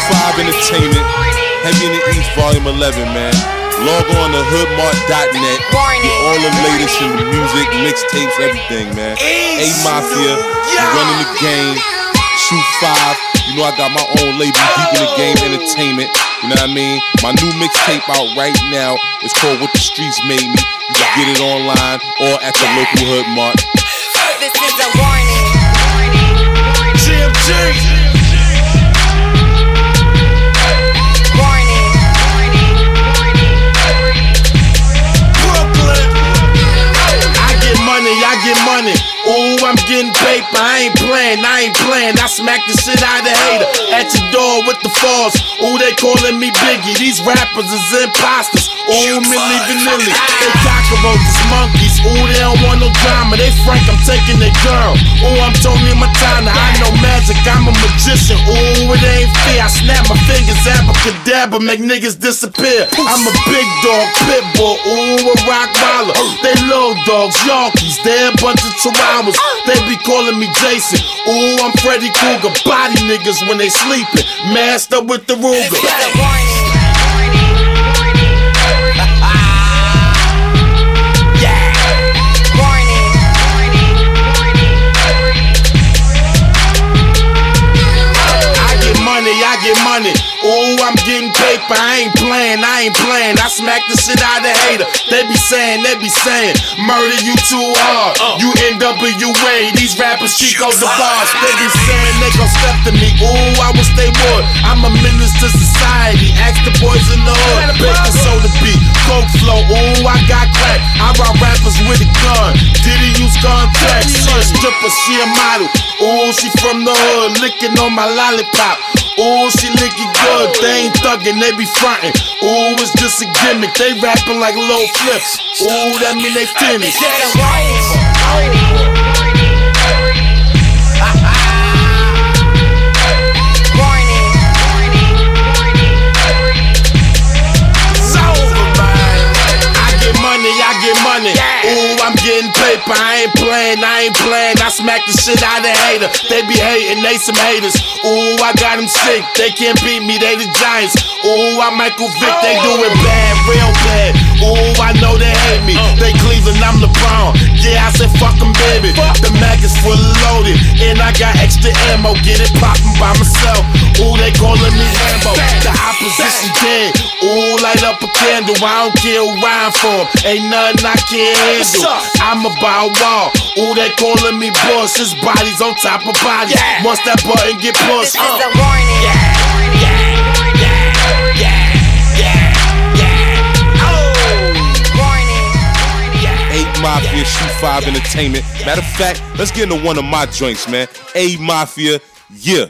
5 Entertainment, Heavy in the East, Volume 11, man. Log on to hoodmart.net. Get all the latest in the music, mixtapes, everything, man. A-Mafia, you running the game. Shoot 5. You know I got my own label, Deep in the Game Entertainment. You know what I mean? My new mixtape out right now. It's called What the Streets Made Me. You can get it online or at the local Hood Mart. This is a warning. GMG. I get money, ooh, I'm getting paper, I ain't playing, I smack the shit out of hater, at your door with the falls, ooh, they calling me Biggie, these rappers is imposters, ooh, Milli Vanilli, they cockroaches, monkeys, ooh, they don't want no drama, they frank, I'm taking their girl, ooh, I'm Tony Montana, I know magic, I'm a magician, ooh, it ain't fair, I snap my fingers, abracadabra, make niggas disappear, I'm a big dog, pit bull, ooh, a Rottweiler, they little dogs, Yorkies, they're a bunch of chihuahuas, they be calling me Jason. Ooh, I'm Freddy Krueger, body niggas when they sleeping, masked up with the Ruger. I get money, ooh, I'm getting paper, I ain't playing, I smack the shit out of hater, they be saying, murder you too hard, you NWA, these rappers Chico the boss, they be saying they gon' step to me, ooh, I wish they would, I'm a menace to society, ask the boys in the hood, bacon soda beat, coke flow, ooh, I got crack, I rock rappers with a gun, Diddy use contacts, she a stripper, she a model, ooh, she from the hood, licking on my lollipop, ooh, she licking good, they ain't thuggin', they be frontin'. Ooh, it's just a gimmick, they rapping like low flips. Ooh, that mean they finished. I get money, ooh, I'm getting paper, I ain't playing, I smack the shit out of hater, they be hating, they some haters, ooh, I got them sick, they can't beat me, they the Giants, ooh, I'm Michael Vick, they do it bad, real bad, ooh, I know they hate me, they Cleveland, I'm LeBron, yeah, I said fuck them, baby, the mag is full loaded, and I got extra ammo, get it poppin' by myself, ooh, they calling me Rambo, the opposition dead, ooh, light up a candle, I don't care who rhyme for him, ain't nothing I can't handle. I'm about wall. Ooh, they calling me boss. His body's on top of bodies. Once that button get pushed, this is a warning. A-Mafia, Shoot 5 Entertainment. Matter of fact, let's get into one of my joints, man. A-Mafia, yeah.